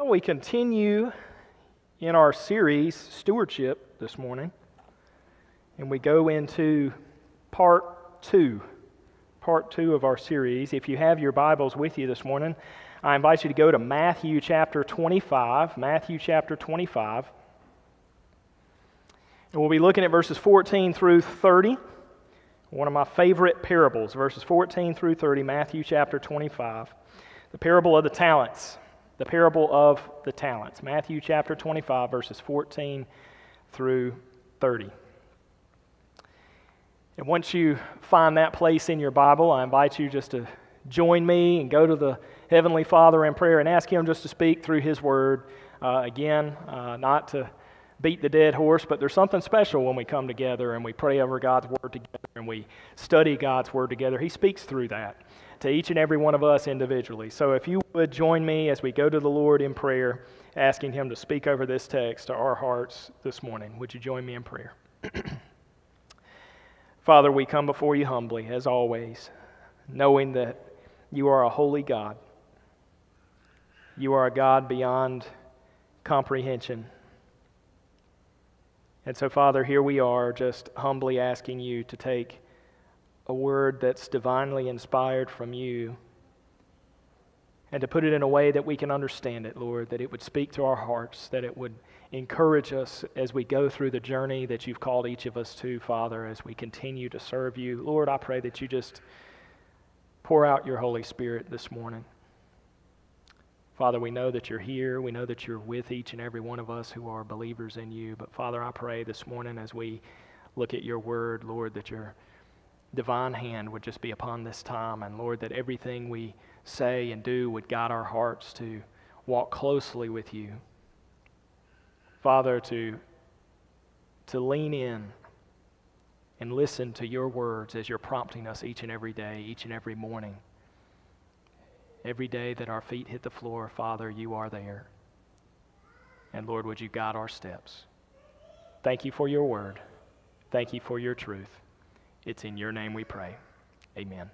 We continue in our series, Stewardship, this morning, and we go into part two of our series. If you have your Bibles with you this morning, I invite you to go to Matthew chapter 25, and we'll be looking at verses 14 through 30, one of my favorite parables, verses 14 through 30, Matthew chapter 25, the parable of the talents. The parable of the talents. Matthew chapter 25, verses 14 through 30. And once you find that place in your Bible, I invite you just to join me and go to the Heavenly Father in prayer and ask Him just to speak through His Word. Not to beat the dead horse, but there's something special when we come together and we pray over God's Word together and we study God's Word together. He speaks through that to each and every one of us individually. So if you would join me as we go to the Lord in prayer, asking Him to speak over this text to our hearts this morning. Would you join me in prayer? Father, we come before you humbly, as always, knowing that you are a holy God. You are a God beyond comprehension. And so, Father, here we are just humbly asking you to take a word that's divinely inspired from you and to put it in a way that we can understand it, Lord, that it would speak to our hearts, that it would encourage us as we go through the journey that you've called each of us to, Father, as we continue to serve you. Lord, I pray that you just pour out your Holy Spirit this morning. Father, we know that you're here. We know that you're with each and every one of us who are believers in you. But Father, I pray this morning as we look at your word, Lord, that your divine hand would just be upon this time. And Lord, that everything we say and do would guide our hearts to walk closely with you. Father, to lean in and listen to your words as you're prompting us each and every day, each and every morning. Every day that our feet hit the floor, Father, you are there. And Lord, would you guide our steps? Thank you for your word. Thank you for your truth. It's in your name we pray. Amen.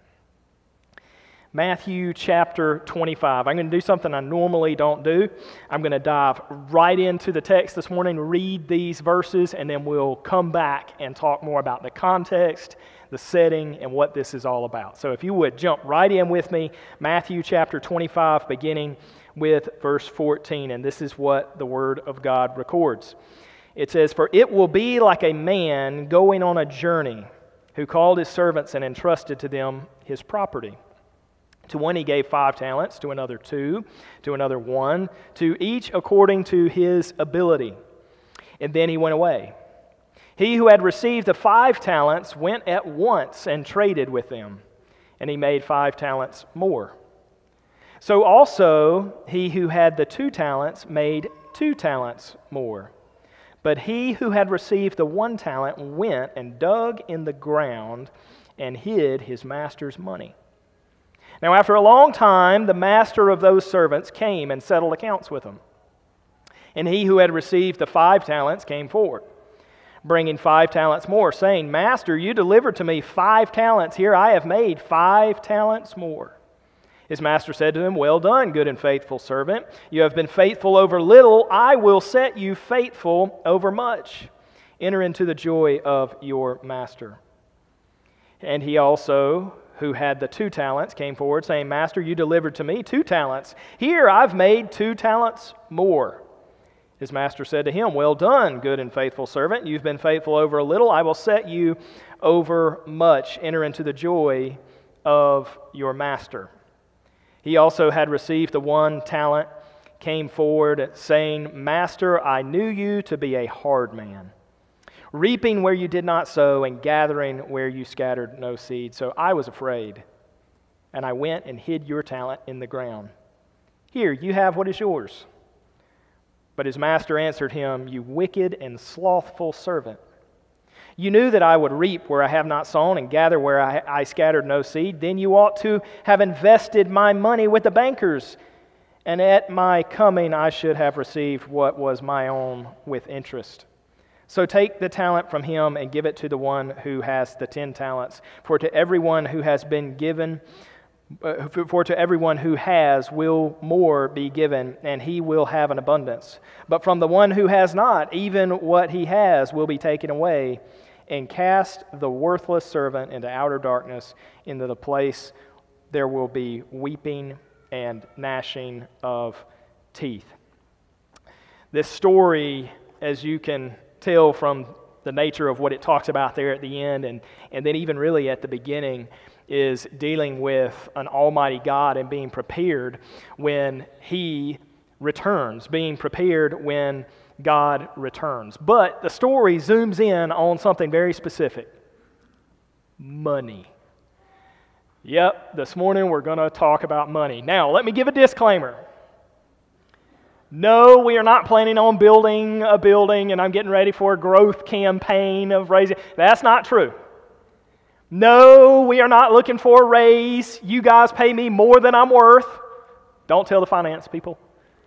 Matthew chapter 25. I'm going to do something I normally don't do. I'm going to dive right into the text this morning, read these verses, and then we'll come back and talk more about the context, the setting, and what this is all about. So if you would jump right in with me, Matthew chapter 25, beginning with verse 14, and this is what the Word of God records. It says, "For it will be like a man going on a journey, who called his servants and entrusted to them his property. To one he gave 5 talents, to another 2, to another 1, to each according to his ability. And then he went away. He who had received the 5 talents went at once and traded with them, and he made 5 talents more. So also he who had the 2 talents made 2 talents more. But he who had received the 1 talent went and dug in the ground and hid his master's money. Now after a long time, the master of those servants came and settled accounts with them. And he who had received the 5 talents came forward, bringing 5 talents more, saying, Master, you delivered to me 5 talents. Here I have made 5 talents more. His master said to him, Well done, good and faithful servant. You have been faithful over little. I will set you faithful over much. Enter into the joy of your master. And he also, who had the 2 talents, came forward, saying, Master, you delivered to me 2 talents. Here I've made 2 talents more. His master said to him, Well done, good and faithful servant. You've been faithful over a little. I will set you over much. Enter into the joy of your master. He also had received the 1 talent, came forward, saying, Master, I knew you to be a hard man, reaping where you did not sow and gathering where you scattered no seed. So I was afraid, and I went and hid your talent in the ground. Here, you have what is yours. But his master answered him, You wicked and slothful servant. You knew that I would reap where I have not sown and gather where I scattered no seed. Then you ought to have invested my money with the bankers, and at my coming I should have received what was my own with interest. So take the talent from him and give it to the one who has the 10 talents. For to everyone who has been given For to everyone who has will more be given, and he will have an abundance. But from the one who has not, even what he has will be taken away. And cast the worthless servant into outer darkness, into the place there will be weeping and gnashing of teeth. This story, as you can tell from the nature of what it talks about there at the end, and then even really at the beginning, is dealing with an almighty God and being prepared when He returns, being prepared when God returns. But the story zooms in on something very specific: money. Yep, this morning we're going to talk about money. Now, let me give a disclaimer. No, we are not planning on building a building and I'm getting ready for a growth campaign of raising. That's not true. No, we are not looking for a raise. You guys pay me more than I'm worth. Don't tell the finance people.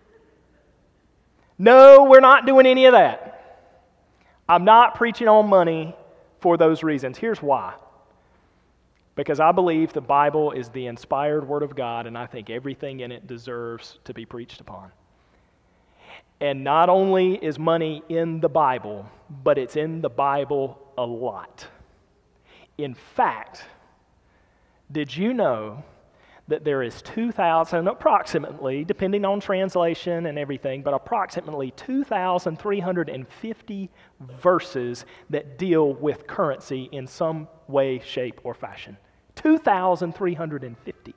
No, we're not doing any of that. I'm not preaching on money for those reasons. Here's why. Because I believe the Bible is the inspired Word of God, and I think everything in it deserves to be preached upon. And not only is money in the Bible, but it's in the Bible a lot. In fact, did you know that there is 2,000, approximately, depending on translation and everything, but approximately 2,350 verses that deal with currency in some way, shape, or fashion? 2,350.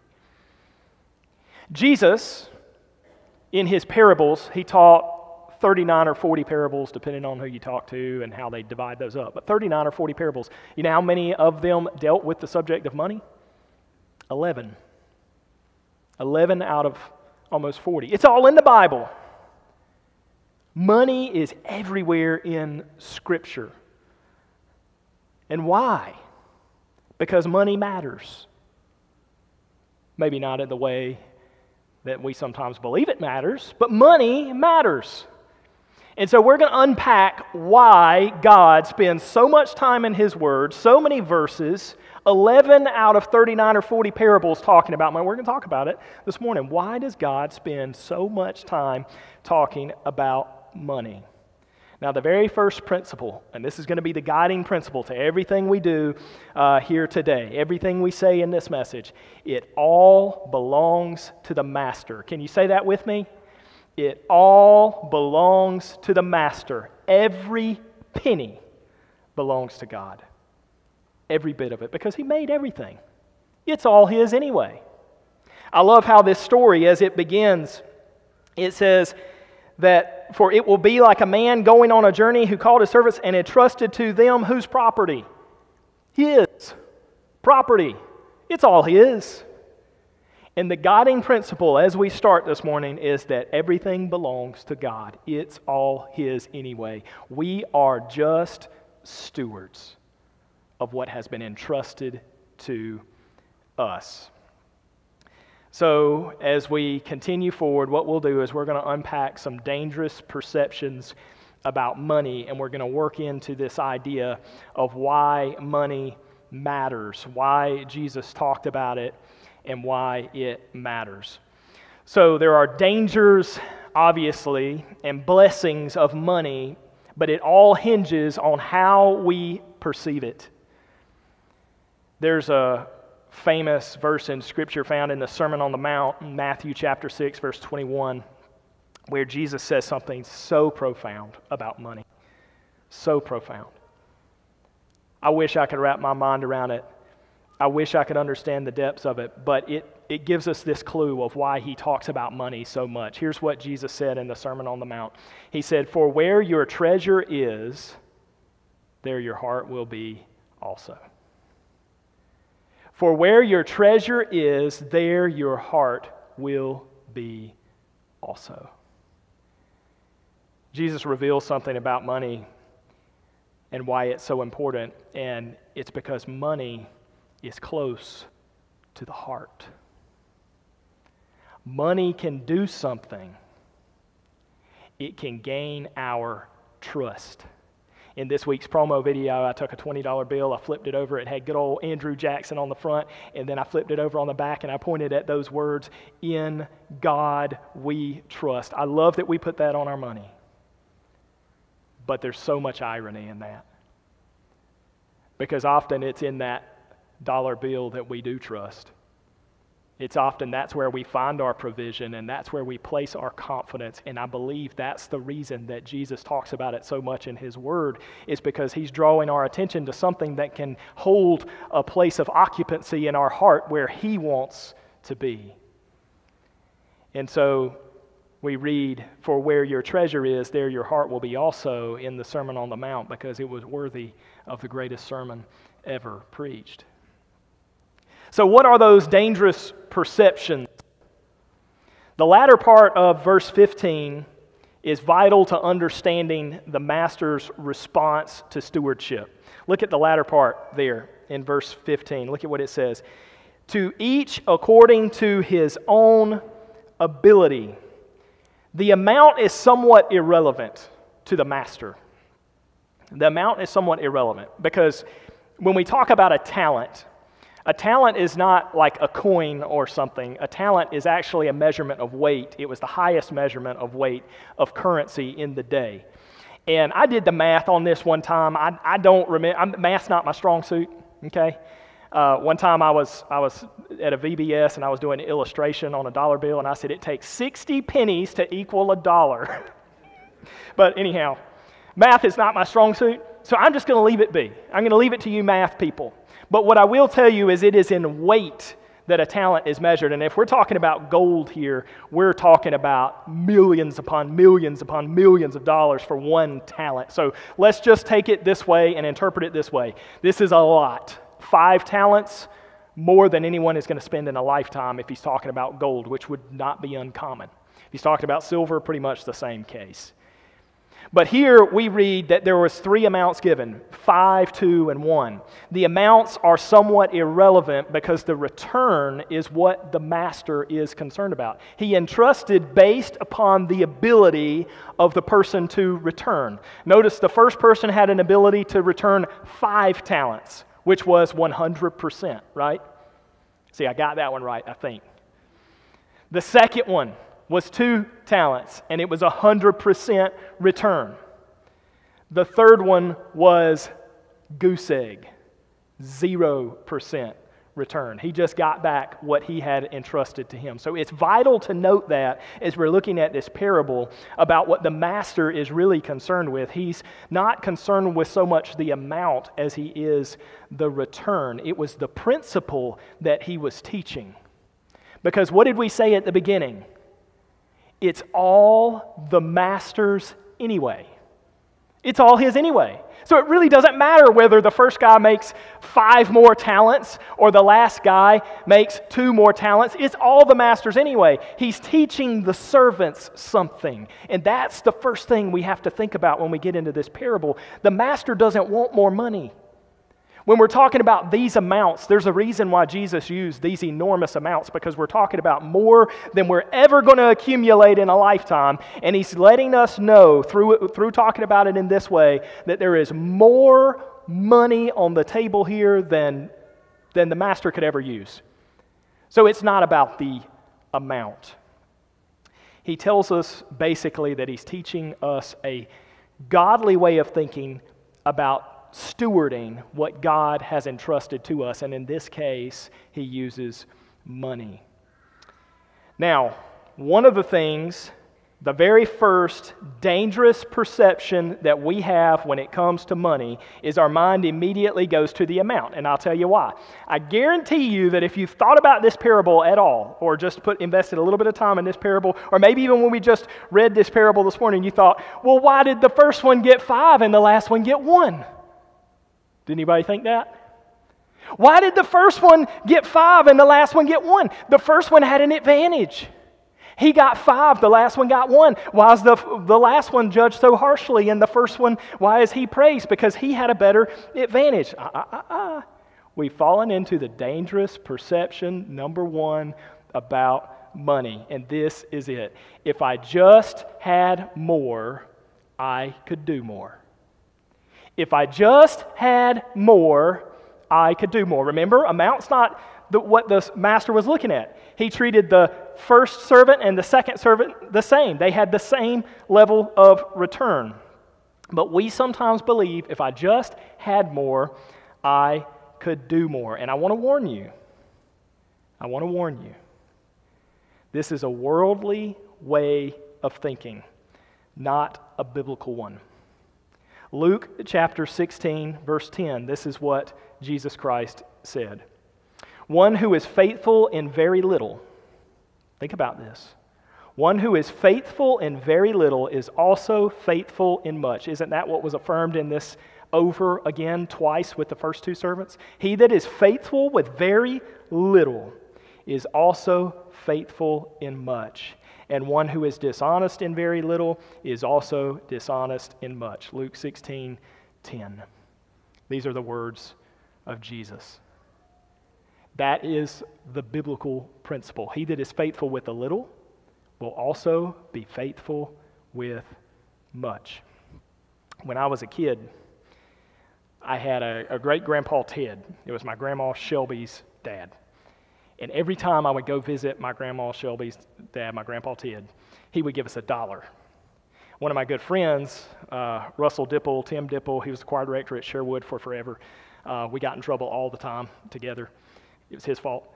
Jesus, in his parables, he taught 39 or 40 parables, depending on who you talk to and how they divide those up. But 39 or 40 parables. You know how many of them dealt with the subject of money? 11. 11 out of almost 40. It's all in the Bible. Money is everywhere in Scripture. And why? Because money matters. Maybe not in the way that we sometimes believe it matters, but money matters. And so we're going to unpack why God spends so much time in His Word, so many verses, 11 out of 39 or 40 parables talking about money. We're going to talk about it this morning. Why does God spend so much time talking about money? Now, the very first principle, and this is going to be the guiding principle to everything we do here today, everything we say in this message, it all belongs to the Master. Can you say that with me? It all belongs to the Master. Every penny belongs to God. Every bit of it, because He made everything. It's all His anyway. I love how this story, as it begins, it says that, for it will be like a man going on a journey who called his servants and entrusted to them whose property? His property. It's all His. And the guiding principle as we start this morning is that everything belongs to God. It's all His anyway. We are just stewards of what has been entrusted to us. So as we continue forward, what we'll do is we're going to unpack some dangerous perceptions about money, and we're going to work into this idea of why money matters, why Jesus talked about it, and why it matters. So there are dangers, obviously, and blessings of money, but it all hinges on how we perceive it. There's a famous verse in Scripture found in the Sermon on the Mount, in Matthew chapter 6, verse 21, where Jesus says something so profound about money. So profound. I wish I could wrap my mind around it. I wish I could understand the depths of it, but it gives us this clue of why He talks about money so much. Here's what Jesus said in the Sermon on the Mount. He said, "For where your treasure is, there your heart will be also." For where your treasure is, there your heart will be also. Jesus reveals something about money and why it's so important, and it's because money is close to the heart. Money can do something. It can gain our trust. In this week's promo video, I took a $20 bill, I flipped it over, it had good old Andrew Jackson on the front, and then I flipped it over on the back and I pointed at those words, "In God we trust." I love that we put that on our money. But there's so much irony in that. Because often it's in that dollar bill that we do trust. It's often that's where we find our provision and that's where we place our confidence. And I believe that's the reason that Jesus talks about it so much in his word, is because he's drawing our attention to something that can hold a place of occupancy in our heart where he wants to be. And so we read, "For where your treasure is, there your heart will be also," in the Sermon on the Mount, because it was worthy of the greatest sermon ever preached. So what are those dangerous perceptions? The latter part of verse 15 is vital to understanding the master's response to stewardship. Look at the latter part there in verse 15. Look at what it says. "To each according to his own ability." The amount is somewhat irrelevant to the master. The amount is somewhat irrelevant because when we talk about a talent is not like a coin or something. A talent is actually a measurement of weight. It was the highest measurement of weight of currency in the day. And I did the math on this one time. I don't remember. Math's not my strong suit, okay? One time I was at a VBS and I was doing an illustration on a dollar bill, and I said it takes 60 pennies to equal a dollar. But anyhow, math is not my strong suit, so I'm just going to leave it be. I'm going to leave it to you math people. But what I will tell you is it is in weight that a talent is measured. And if we're talking about gold here, we're talking about millions upon millions upon millions of dollars for one talent. So let's just take it this way and interpret it this way. This is a lot. 5 talents, more than anyone is going to spend in a lifetime if he's talking about gold, which would not be uncommon. If he's talking about silver, pretty much the same case. But here we read that there was 3 amounts given, 5, 2, and 1. The amounts are somewhat irrelevant because the return is what the master is concerned about. He entrusted based upon the ability of the person to return. Notice the first person had an ability to return 5 talents, which was 100%, right? See, I got that one right, I think. The second one was 2 talents, and it was 100% return. The third one was goose egg, 0% return. He just got back what he had entrusted to him. So it's vital to note that as we're looking at this parable about what the master is really concerned with. He's not concerned with so much the amount as he is the return. It was the principle that he was teaching. Because what did we say at the beginning? It's all the master's anyway. It's all his anyway. So it really doesn't matter whether the first guy makes 5 more talents or the last guy makes 2 more talents. It's all the master's anyway. He's teaching the servants something. And that's the first thing we have to think about when we get into this parable. The master doesn't want more money. When we're talking about these amounts, there's a reason why Jesus used these enormous amounts, because we're talking about more than we're ever going to accumulate in a lifetime. And he's letting us know through talking about it in this way that there is more money on the table here than the master could ever use. So it's not about the amount. He tells us basically that he's teaching us a godly way of thinking about stewarding what God has entrusted to us, and in this case, he uses money. Now, one of the things, the very first dangerous perception that we have when it comes to money is our mind immediately goes to the amount, and I'll tell you why. I guarantee you that if you've thought about this parable at all, or just invested a little bit of time in this parable, or maybe even when we just read this parable this morning, you thought, well, why did the first one get 5 and the last one get 1? Did anybody think that? Why did the first one get 5 and the last one get 1? The first one had an advantage. He got 5, the last one got 1. Why is the last one judged so harshly and the first one, why is he praised? Because he had a better advantage. We've fallen into the dangerous perception, number 1, about money. And this is it. If I just had more, I could do more. If I just had more, I could do more. Remember, amount's not what the master was looking at. He treated the first servant and the second servant the same. They had the same level of return. But we sometimes believe if I just had more, I could do more. And I want to warn you. This is a worldly way of thinking, not a biblical one. Luke chapter 16, verse 10, this is what Jesus Christ said. One who is faithful in very little, think about this. One who is faithful in very little is also faithful in much. Isn't that what was affirmed in this over again twice with the first two servants? He that is faithful with very little is also faithful in much. And one who is dishonest in very little is also dishonest in much. Luke 16:10. These are the words of Jesus. That is the biblical principle. He that is faithful with a little will also be faithful with much. When I was a kid, I had a great-grandpa Ted. It was my grandma Shelby's dad. And every time I would go visit my grandma Shelby's dad, my grandpa Ted, he would give us $1. One of my good friends, Russell Dipple, Tim Dipple, he was the choir director at Sherwood for forever. We got in trouble all the time together. It was his fault.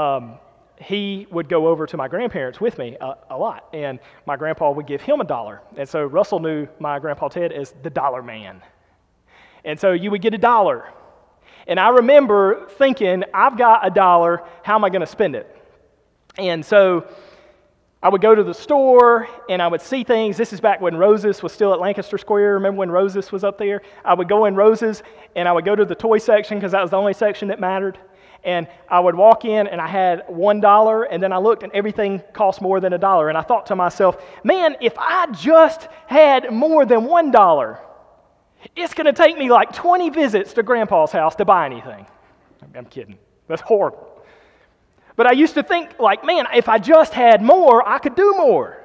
He would go over to my grandparents with me a lot, and my grandpa would give him $1. And so Russell knew my grandpa Ted as the dollar man. And so you would get $1. And I remember thinking, I've got $1, how am I going to spend it? And so I would go to the store and I would see things. This is back when Roses was still at Lancaster Square. Remember when Roses was up there? I would go in Roses and I would go to the toy section because that was the only section that mattered. And I would walk in and I had $1, and then I looked and everything cost more than $1. And I thought to myself, man, if I just had more than $1, it's going to take me like 20 visits to Grandpa's house to buy anything. I'm kidding. That's horrible. But I used to think like, man, if I just had more, I could do more.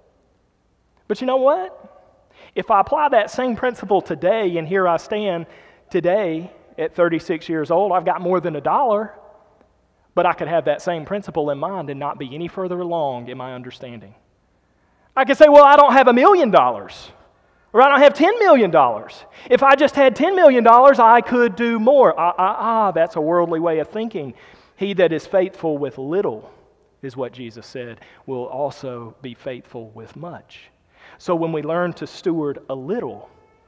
But you know what? If I apply that same principle today, and here I stand today at 36 years old, I've got more than $1, but I could have that same principle in mind and not be any further along in my understanding. I could say, well, I don't have $1 million. Or I don't have $10 million. If I just had $10 million, I could do more. That's a worldly way of thinking. He that is faithful with little, is what Jesus said, will also be faithful with much. So when we learn to steward a little,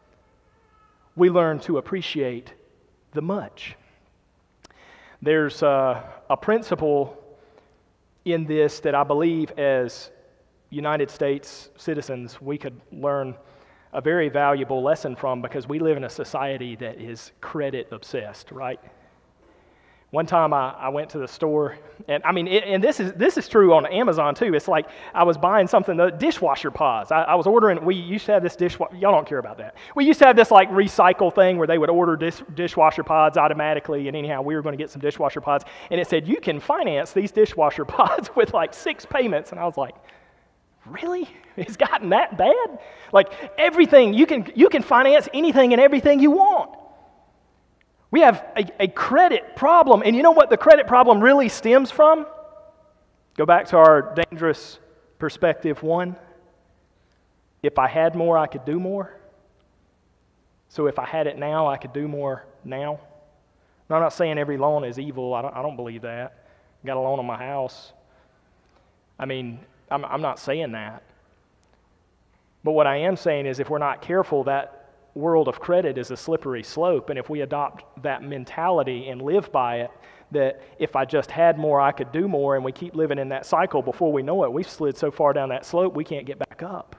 we learn to appreciate the much. There's a principle in this that I believe as United States citizens we could learn a very valuable lesson from, because we live in a society that is credit obsessed, right? One time I went to the store, and I mean, this is true on Amazon too. It's like I was buying something, the dishwasher pods. I was ordering, we used to have this dishwasher, y'all don't care about that. We used to have this like recycle thing where they would order dishwasher pods automatically, and anyhow, we were going to get some dishwasher pods, and it said, you can finance these dishwasher pods with like 6 payments, and I was like, really? It's gotten that bad? Like everything, you can finance anything and everything you want. We have a credit problem, and you know what the credit problem really stems from? Go back to our dangerous perspective 1. If I had more, I could do more. So if I had it now, I could do more now. Now, I'm not saying every loan is evil. I don't believe that. I got a loan on my house. I mean, I'm not saying that. But what I am saying is if we're not careful, that world of credit is a slippery slope, and if we adopt that mentality and live by it, that if I just had more, I could do more, and we keep living in that cycle, before we know it, we've slid so far down that slope, we can't get back up.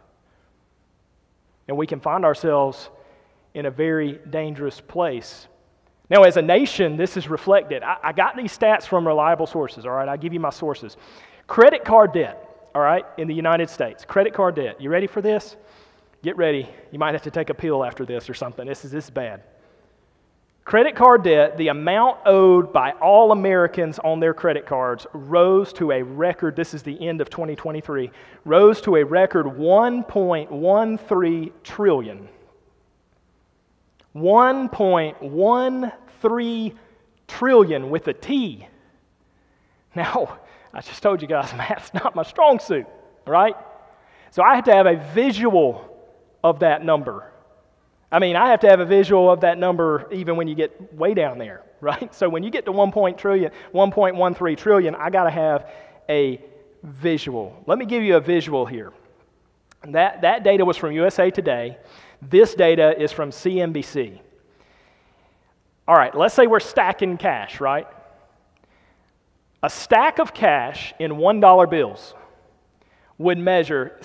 And we can find ourselves in a very dangerous place. Now, as a nation, this is reflected. I got these stats from reliable sources, all right? I'll give you my sources. Credit card debt, all right, in the United States. Credit card debt. You ready for this? Get ready. You might have to take a pill after this or something. This is bad. Credit card debt, the amount owed by all Americans on their credit cards rose to a record, this is the end of 2023, rose to a record $1.13 trillion. 1.13 trillion with a T. Now, I just told you guys, math's not my strong suit, right? So I have to have a visual of that number. I mean, I have to have a visual of that number even when you get way down there, right? So when you get to 1.13 trillion, I got to have a visual. Let me give you a visual here. That data was from USA Today. This data is from CNBC. All right, let's say we're stacking cash, right? A stack of cash in $1 bills would measure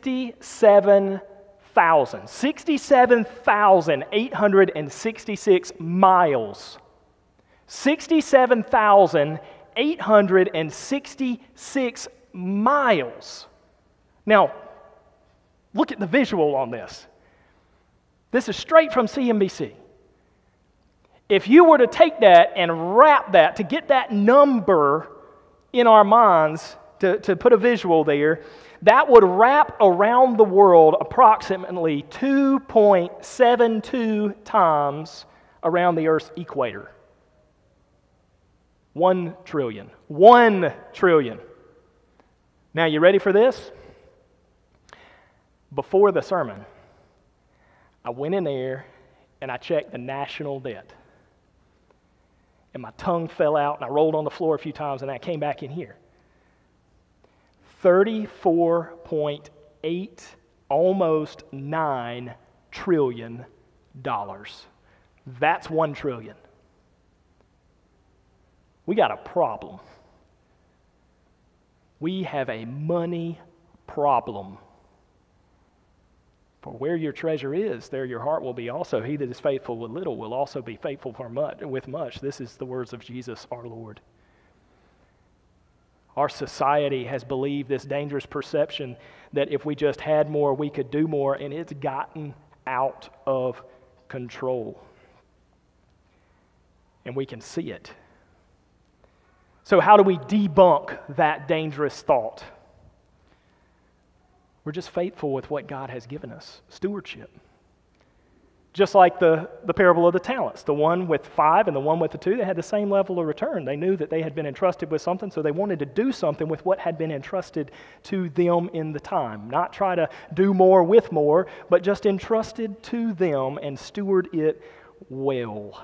67,866 miles. 67,866 miles. Now, look at the visual on this. This is straight from CNBC. If you were to take that and wrap that, to get that number in our minds, to put a visual there, that would wrap around the world approximately 2.72 times around the Earth's equator. 1 trillion. 1 trillion. Now, you ready for this? Before the sermon, I went in there and I checked the national debt. And my tongue fell out and I rolled on the floor a few times and I came back in here. $34.8, almost $9 trillion. That's 1 trillion. We got a problem. We have a money problem. For where your treasure is, there your heart will be also. He that is faithful with little will also be faithful with much. This is the words of Jesus our Lord. Our society has believed this dangerous perception that if we just had more, we could do more, and it's gotten out of control. And we can see it. So how do we debunk that dangerous thought? We're just faithful with what God has given us, stewardship. Just like the parable of the talents, the one with 5 and the one with the 2, they had the same level of return. They knew that they had been entrusted with something, so they wanted to do something with what had been entrusted to them in the time. Not try to do more with more, but just entrusted to them and steward it well.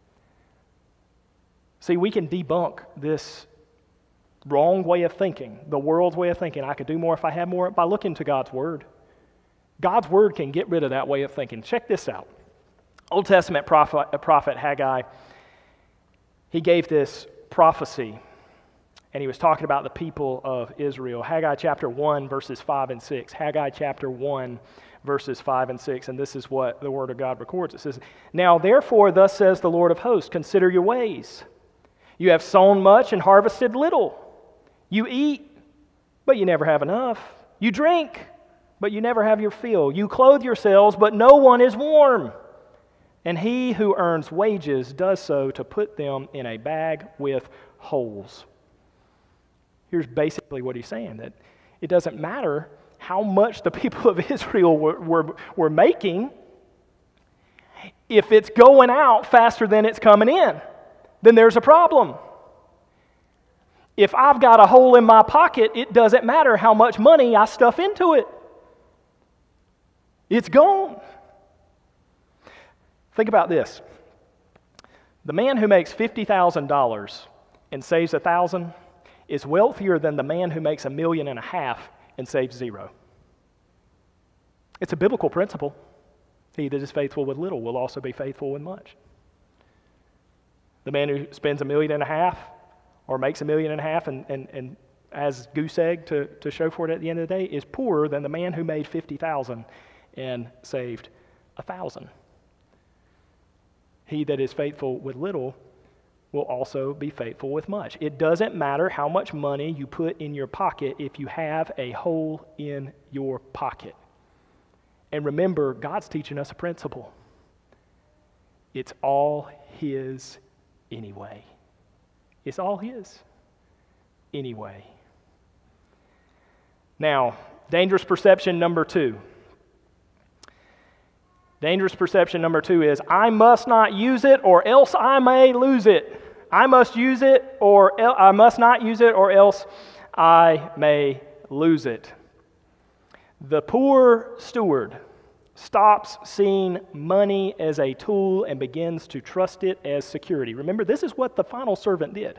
See, we can debunk this wrong way of thinking, the world's way of thinking. I could do more if I had more, by looking to God's Word. God's Word can get rid of that way of thinking. Check this out. Old Testament prophet Haggai, he gave this prophecy, and he was talking about the people of Israel. Haggai chapter 1, verses 5 and 6. Haggai chapter 1, verses 5 and 6, and this is what the Word of God records. It says, "Now therefore, thus says the Lord of hosts, consider your ways. You have sown much and harvested little. You eat, but you never have enough. You drink, but you never have your fill. You clothe yourselves, but no one is warm. And he who earns wages does so to put them in a bag with holes." Here's basically what he's saying, that it doesn't matter how much the people of Israel were making. If it's going out faster than it's coming in, then there's a problem. If I've got a hole in my pocket, it doesn't matter how much money I stuff into it. It's gone. Think about this. The man who makes $50,000 and saves $1,000 is wealthier than the man who makes $1.5 million and saves $0. It's a biblical principle. He that is faithful with little will also be faithful with much. The man who spends $1.5 million or makes $1.5 million and has goose egg to show for it at the end of the day is poorer than the man who made $50,000 and saved $1,000. He that is faithful with little will also be faithful with much. It doesn't matter how much money you put in your pocket if you have a hole in your pocket. And remember, God's teaching us a principle. It's all His anyway. It's all His anyway. Now, dangerous perception number 2. Dangerous perception number 2 is, I must not use it or else I may lose it. I must use it or I must not use it or else I may lose it. The poor steward stops seeing money as a tool and begins to trust it as security. Remember, this is what the final servant did.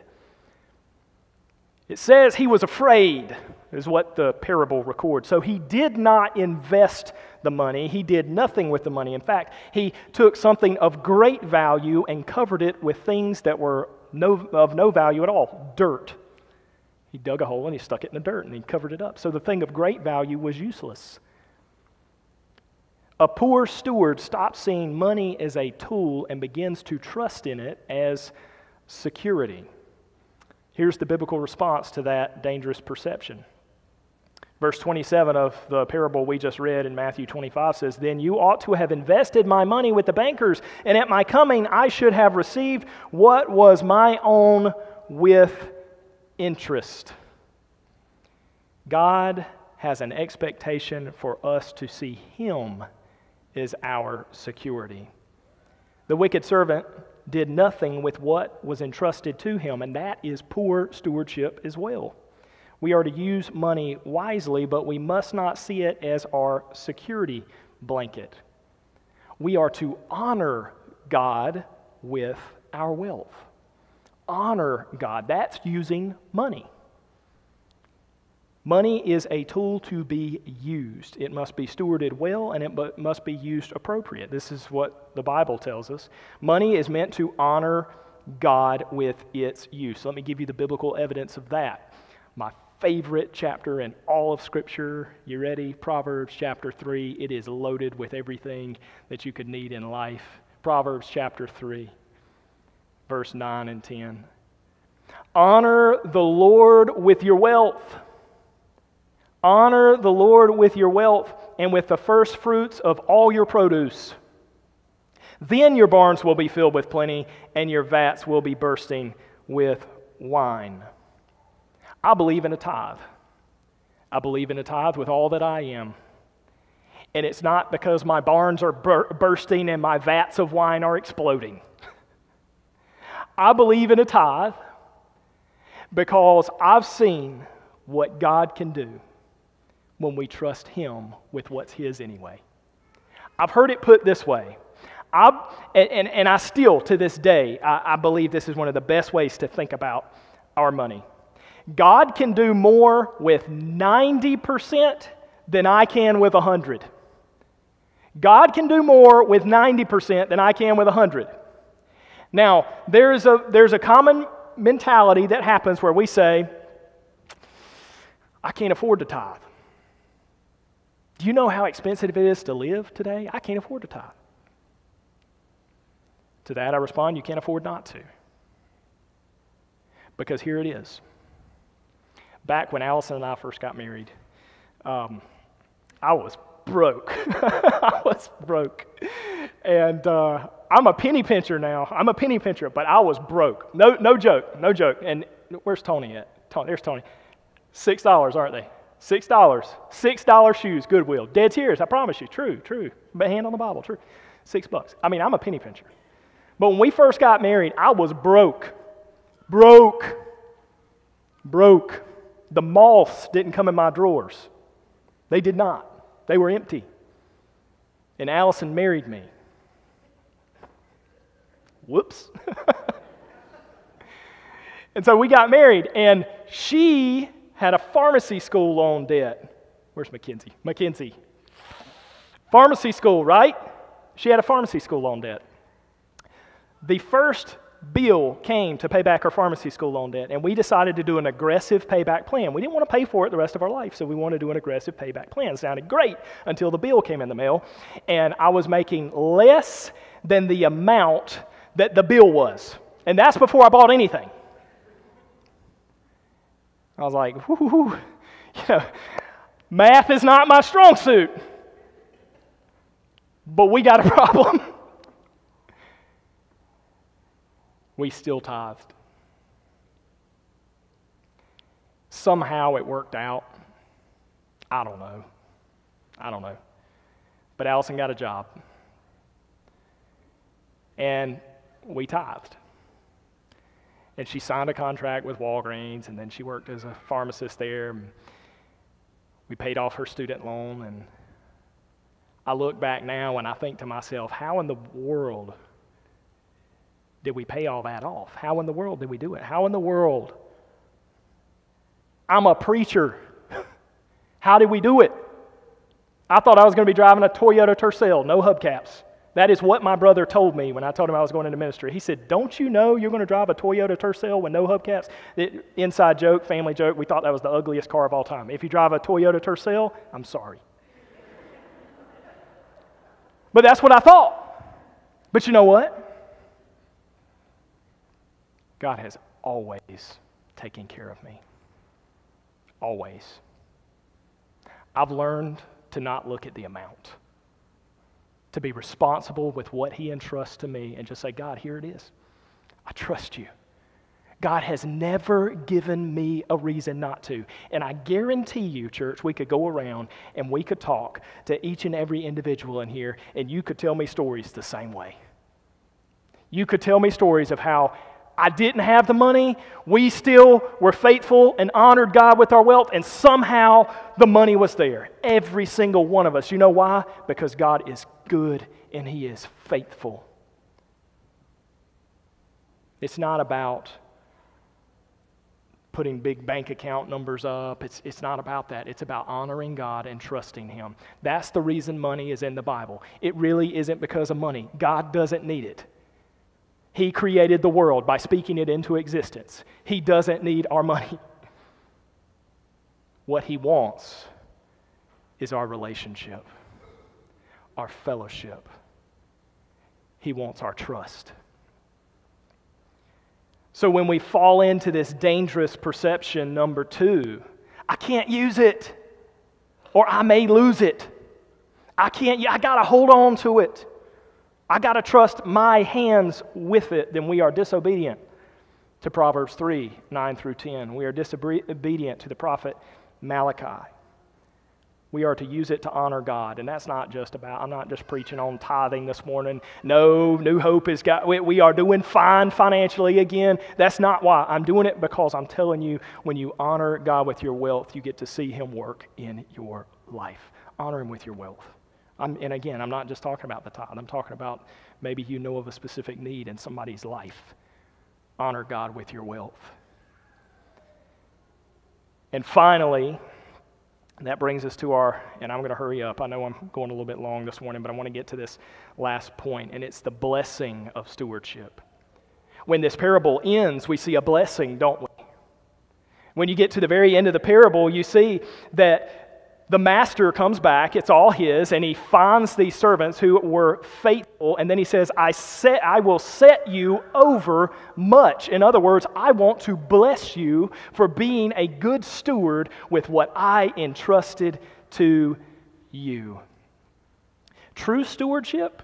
It says he was afraid, is what the parable records. So he did not invest the money. He did nothing with the money. In fact, he took something of great value and covered it with things that were of no value at all, dirt. He dug a hole and he stuck it in the dirt and he covered it up. So the thing of great value was useless. A poor steward stops seeing money as a tool and begins to trust in it as security. Here's the biblical response to that dangerous perception. Verse 27 of the parable we just read in Matthew 25 says, Then you ought to have invested my money with the bankers, and at my coming I should have received what was my own with interest. God has an expectation for us to see Him as our security. The wicked servant did nothing with what was entrusted to him, and that is poor stewardship as well. We are to use money wisely, but we must not see it as our security blanket. We are to honor God with our wealth. Honor God. That's using money. Money is a tool to be used. It must be stewarded well, and it must be used appropriate. This is what the Bible tells us. Money is meant to honor God with its use. Let me give you the biblical evidence of that. My favorite chapter in all of Scripture. You ready? Proverbs chapter 3. It is loaded with everything that you could need in life. Proverbs chapter 3, verse 9 and 10. Honor the Lord with your wealth. Honor the Lord with your wealth and with the first fruits of all your produce. Then your barns will be filled with plenty, and your vats will be bursting with wine. I believe in a tithe. I believe in a tithe with all that I am. And it's not because my barns are bursting and my vats of wine are exploding. I believe in a tithe because I've seen what God can do when we trust Him with what's His anyway. I've heard it put this way. I still, to this day, I believe this is one of the best ways to think about our money. God can do more with 90% than I can with 100. God can do more with 90% than I can with 100. Now, there's a common mentality that happens where we say, I can't afford to tithe. Do you know how expensive it is to live today? I can't afford to tithe. To that I respond, you can't afford not to. Because here it is. Back when Allison and I first got married, I was broke. I was broke. And I'm a penny pincher now. I'm a penny pincher, but I was broke. No joke. And where's Tony at? There's Tony. $6, aren't they? $6. $6 shoes, Goodwill. Dead serious, I promise you. True. Hand on the Bible, true. $6. I mean, I'm a penny pincher. But when we first got married, I was broke. The moths didn't come in my drawers. They did not. They were empty. And Allison married me. Whoops. And so we got married, and she had a pharmacy school loan debt. Where's Mackenzie? Mackenzie. Pharmacy school, right? She had a pharmacy school loan debt. The first bill came to pay back her pharmacy school loan debt, and we decided to do an aggressive payback plan. We didn't want to pay for it the rest of our life, so we wanted to do an aggressive payback plan. It sounded great until the bill came in the mail, and I was making less than the amount that the bill was. And that's before I bought anything. I was like, math is not my strong suit. But we got a problem. We still tithed. Somehow it worked out. I don't know. But Allison got a job. And we tithed. And she signed a contract with Walgreens, and then she worked as a pharmacist there. And we paid off her student loan, and I look back now and I think to myself, how in the world did we pay all that off? How in the world did we do it? How in the world? I'm a preacher. How did we do it? I thought I was going to be driving a Toyota Tercel, no hubcaps. That is what my brother told me when I told him I was going into ministry. He said, don't you know you're going to drive a Toyota Tercel with no hubcaps? Inside joke, family joke, we thought that was the ugliest car of all time. If you drive a Toyota Tercel, I'm sorry. But that's what I thought. But you know what? God has always taken care of me. Always. I've learned to not look at the amount, to be responsible with what He entrusts to me and just say, God, here it is. I trust you. God has never given me a reason not to. And I guarantee you, church, we could go around and we could talk to each and every individual in here, and you could tell me stories the same way. You could tell me stories of how I didn't have the money, we still were faithful and honored God with our wealth, and somehow the money was there. Every single one of us. You know why? Because God is good and He is faithful. It's not about putting big bank account numbers up. It's not about that. It's about honoring God and trusting Him. That's the reason money is in the Bible. It really isn't because of money. God doesn't need it. He created the world by speaking it into existence. He doesn't need our money. What He wants is our relationship, our fellowship. He wants our trust. So when we fall into this dangerous perception, number 2, I can't use it, or I may lose it. I got to hold on to it. I got to trust my hands with it. Then we are disobedient to Proverbs 3, 9 through 10. We are disobedient to the prophet Malachi. We are to use it to honor God. And that's not just about, I'm not just preaching on tithing this morning. No, New Hope has got, we are doing fine financially again. That's not why. I'm doing it because I'm telling you, when you honor God with your wealth, you get to see Him work in your life. Honor Him with your wealth. And again, I'm not just talking about the tithe. I'm talking about maybe you know of a specific need in somebody's life. Honor God with your wealth. And finally, that brings us to and I'm going to hurry up. I know I'm going a little bit long this morning, but I want to get to this last point, and it's the blessing of stewardship. When this parable ends, we see a blessing, don't we? When you get to the very end of the parable, you see that the master comes back, it's all his, and he finds these servants who were faithful, and then he says, I will set you over much. In other words, I want to bless you for being a good steward with what I entrusted to you. True stewardship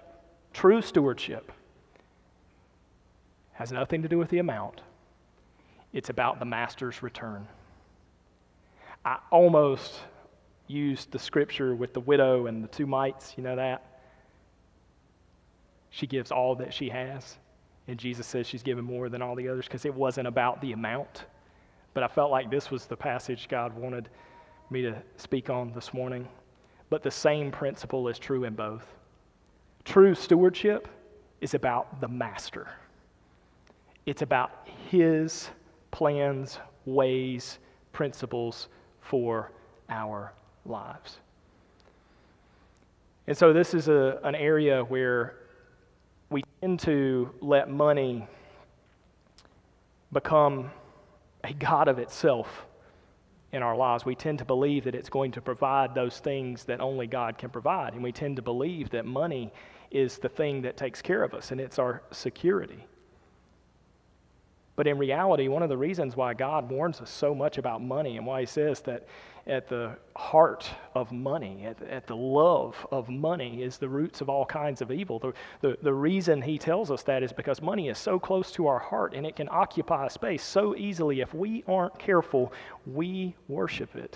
has nothing to do with the amount. It's about the master's return. I almost used the scripture with the widow and the 2 mites, you know that? She gives all that she has, and Jesus says she's given more than all the others because it wasn't about the amount. But I felt like this was the passage God wanted me to speak on this morning. But the same principle is true in both. True stewardship is about the master. It's about His plans, ways, principles for our lives. And so this is an area where we tend to let money become a god of itself in our lives. We tend to believe that it's going to provide those things that only God can provide. And we tend to believe that money is the thing that takes care of us, and it's our security. But in reality, one of the reasons why God warns us so much about money and why He says that at the heart of money, at the love of money is the roots of all kinds of evil. The reason He tells us that is because money is so close to our heart and it can occupy space so easily. If we aren't careful, we worship it.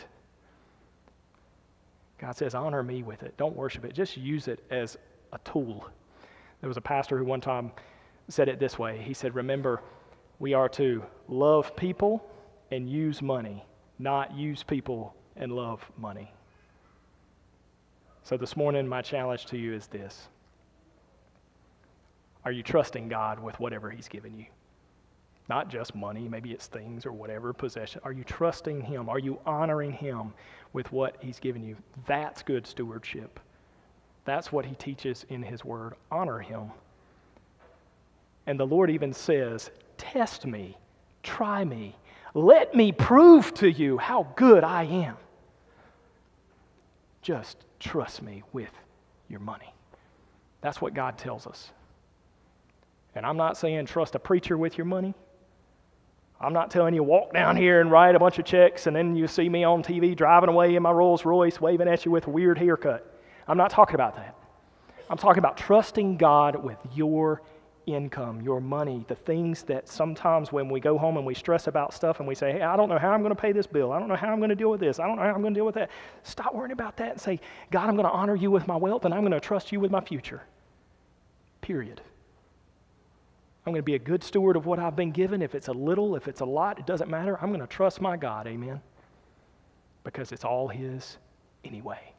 God says, honor me with it. Don't worship it. Just use it as a tool. There was a pastor who one time said it this way. He said, remember, we are to love people and use money, not use people and love money. So this morning, my challenge to you is this. Are you trusting God with whatever He's given you? Not just money, maybe it's things or whatever, possession. Are you trusting Him? Are you honoring Him with what He's given you? That's good stewardship. That's what He teaches in His Word. Honor Him. And the Lord even says, test me, try me, let me prove to you how good I am. Just trust me with your money. That's what God tells us. And I'm not saying trust a preacher with your money. I'm not telling you walk down here and write a bunch of checks and then you see me on TV driving away in my Rolls Royce waving at you with a weird haircut. I'm not talking about that. I'm talking about trusting God with your income, your money, the things that sometimes when we go home and we stress about stuff and we say, hey, I don't know how I'm going to pay this bill. I don't know how I'm going to deal with this. I don't know how I'm going to deal with that. Stop worrying about that and say, God, I'm going to honor you with my wealth and I'm going to trust you with my future. Period. I'm going to be a good steward of what I've been given. If it's a little, if it's a lot, it doesn't matter. I'm going to trust my God, amen, because it's all His anyway.